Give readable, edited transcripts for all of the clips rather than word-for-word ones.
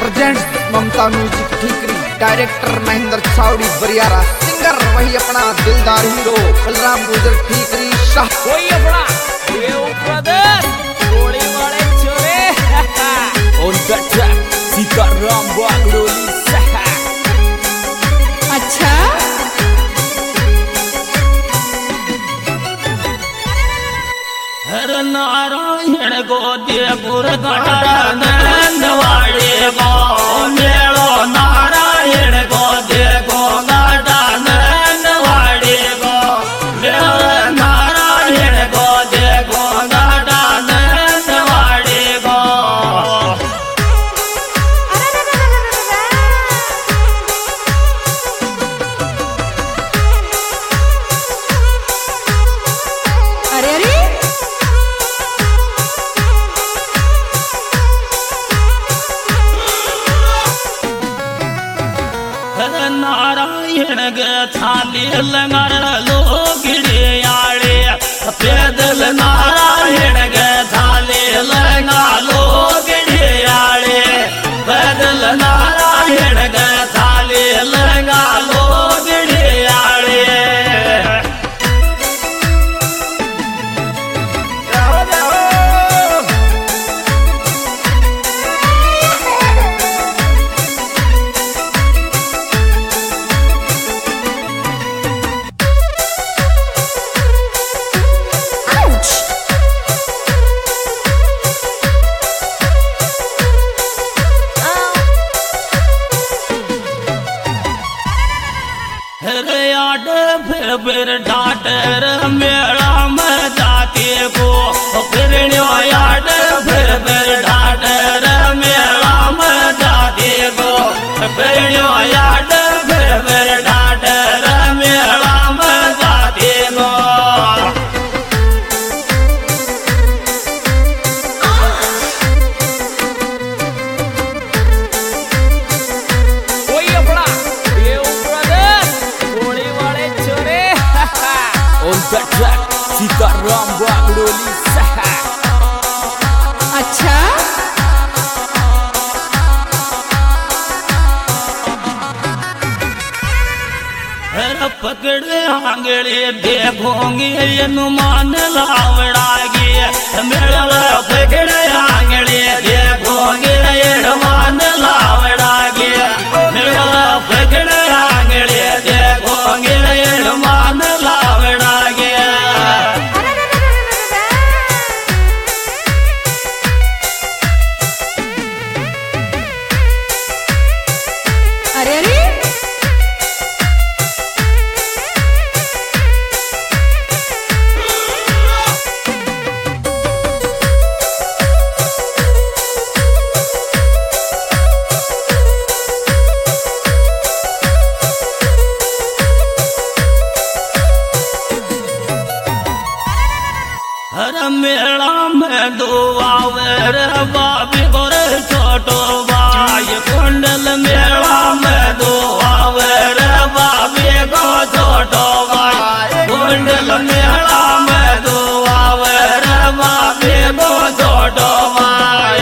Presents Mamta music Thikri, director Mahendra Chhawri Bariyara, singer वही अपना दिलदार हीरो बलराम गुजर ठीकरी शाह, कोई अपना प्रदेश गोली वाले छोरे on the track Sitaram Bagdoli सहा। अच्छा हर नारायण गोदे गुरगणवाड़े गो मेलो नारायण गोदे गोगाड़े गो मेलो नारायण गोदे गोगाड़े गो। अरे अरे नारायण गे थाली लंगर लोगिड़े आड़े पैदल नारायण गे थाली लंगा लोगिड़े आड़े पैदल नारायण गे थाली लंगा लोगिड़े आड़े। फिर डाटर मेला में जाके को फिर याद फिर डाटर मेला में जाके को फिर याद फिर डाटर मेला में जाके को। कोई अपना प्रदेश गोली वाले छोरे on the track Sitaram Bagdoli सहा। अच्छा पकड़े आंगले देखोगे मान लावड़ागे मेरा पकड़े आंगले देखोगे मान लावड़ागे मेरा पकड़े आंगले देखोगे मान लावड़ागे। अरे अरे हर मेला में दो आवर बाबी गोर छोटो भाई कुंडल मेला में दो आवर बाबी को छोटो भाई कुंडल मेला में दो आवर बाबी को छोटो भाई।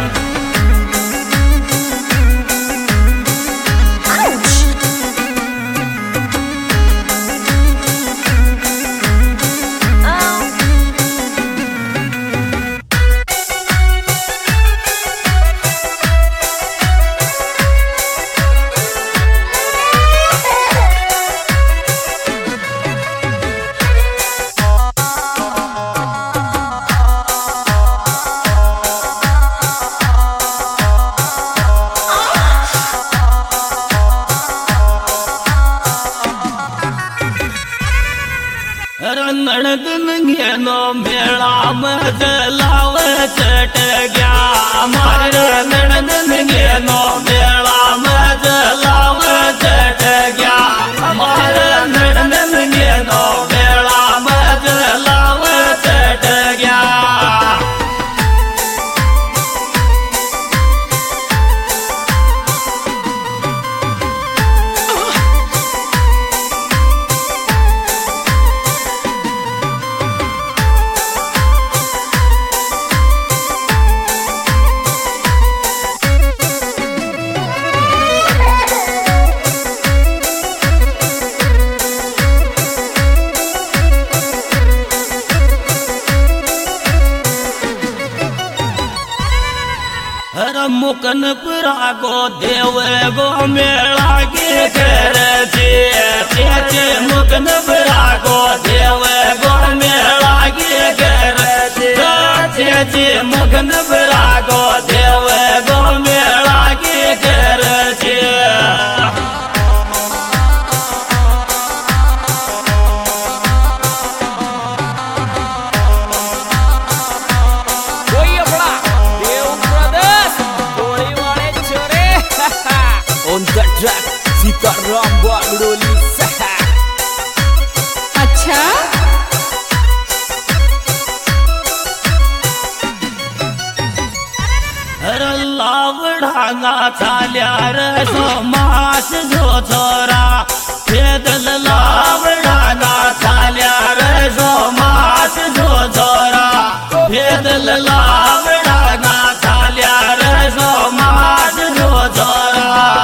नो मेला में जलाव चट गया हमारे नड़न नो मेला में जलाव चट गया हमारे नड़न नो मेला में जलाव चट गया। मुकन पुरा को देव गो मेला के कर चे मुकन पुरा को देव गो मेला के कर चे मुकन पुरा को देव गो मेला के कर चे सीताराम बागड़ोली। अच्छा लावडांगा चाल्या रे सोमास जो छोरा फेदल लावडांगा चाल्या रे सोमास जो छोरा फेदल लावडांगा चाल्या रे सोमास जो छोरा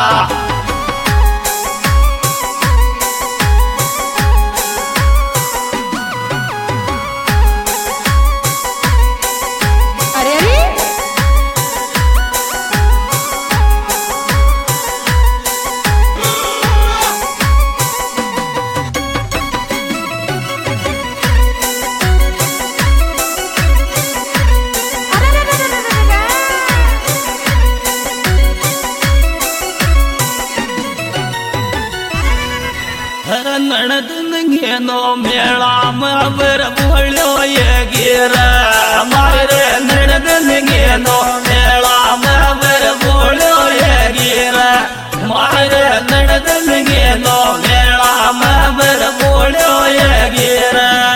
नणदनो मेला मबर बोलो ये गिर मारे नणदनो मेला मबर बोलो ये गिर मारे नणदनो मेला मबर बोलो ये गिर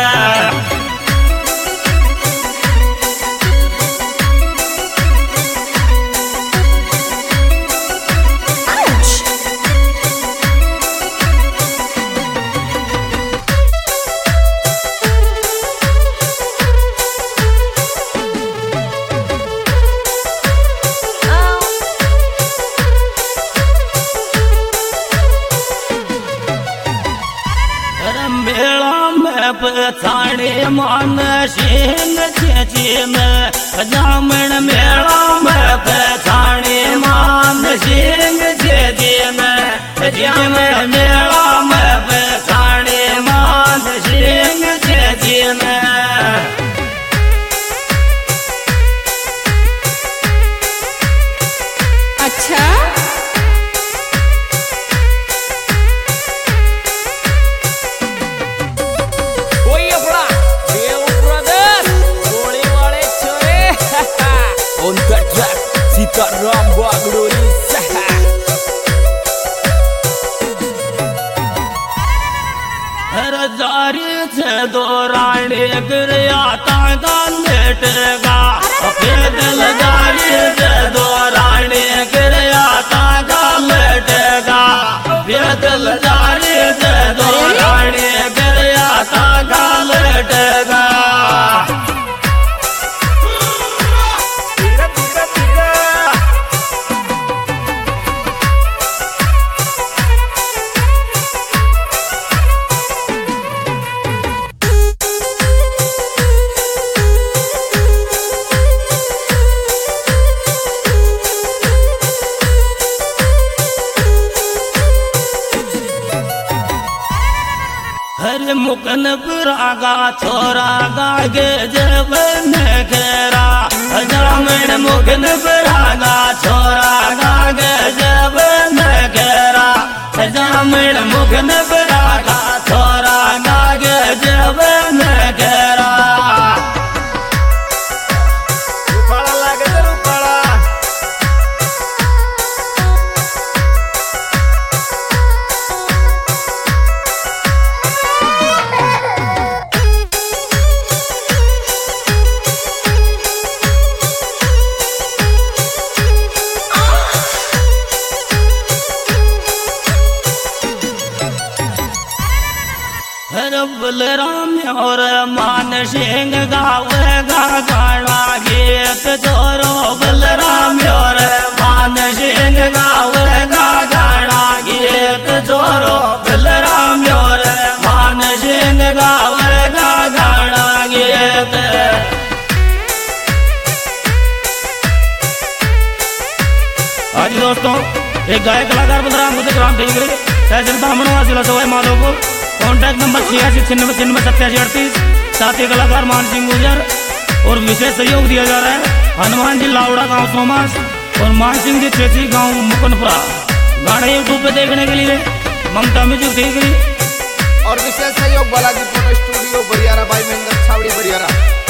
पछाड़े मान सिंह चेची में जामन मेला में पछाड़े मान सिंह चेची में जामन मेला में पछाड़े मान सिंह चेची में अच्छा सीताराम बागड़ोली। जारी से दौराने गिरया तागा लेटेगा पैदल जारी से दौराने गिरया तागा लेटेगा पैदल जारी से दौराने गिरया तागा लेटेगा मुकन पुरागा छोरा गागे जब घेरा जामन मुकन पुरागा छोरा गागे जब घेरा जामन मुकन पुरागा छोरा गागे जब घेरा बलराम और मान सिंह गावेगा गाना गीत जोरो बलराम और मान सिंह गावेगा गाना गीत जोरो बलराम और मान सिंह गावेगा गाना गीत एक गायक कलाकार बलराम बुद्ध ग्राम ठीकरी तहसील ब्राह्मणवास जिला सवाई माधोपुर। Contact number 8696968738। साथ ही कलाकार मान सिंह गुजर और विशेष सहयोग दिया जा रहा है हनुमान जी लावड़ा गांव सोमास और मान सिंह जी चेची गांव मुकुंदपुरा। गाने यूट्यूब पे देखने के लिए ममता म्यूजिक ठीकरी और विशेष सहयोग बालाजी फोटो स्टूडियो बरियारा भाई महेंद्र छावड़ी बरियारा।